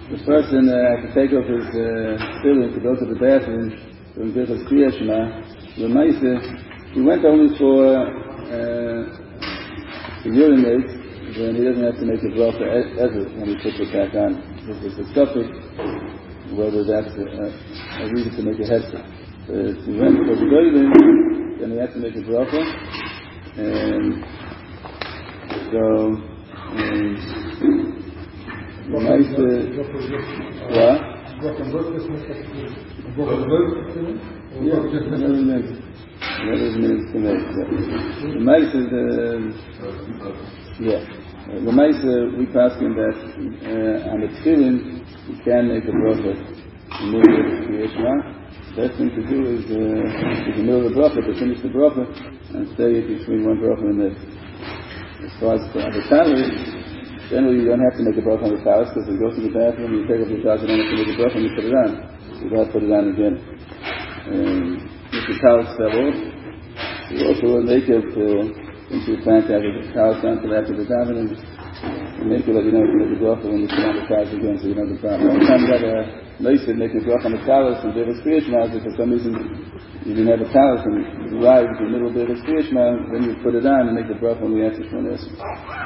the person had to take off his tefillin to go to the bathroom during Birchas Kriyas Shema. He went only for to urinate, then he doesn't have to make a bracha ever when he puts it back on. This is a topic whether that's a reason to make a hefsek. If he went for the toilet, then he has to make a bracha, and so what? That is means to make. The mice is the mice we pass in that on the tefillin you can make a bracha in the middle of the Kriyas Shema. The best thing to do is in the middle of the bracha to finish the bracha and stay between one bracha and the next. As far as the talis, generally you don't have to make a bracha on the talis because you go to the bathroom, you take off your talis, you don't have to make a bracha and you put it on. You don't have to put it on again. If the talis fell off, you also will make it into a plan to have the talis on till after the davening. You make it like you don't have to make a bracha when you put on the talis again, so you don't have the problem. Every time you have a noise make a bracha on the talis and Birchas Kriyas Shema, if for some reason you didn't have a talis and you arrived in the middle of Birchas Kriyas Shema, then you put it on and make the bracha on the answer.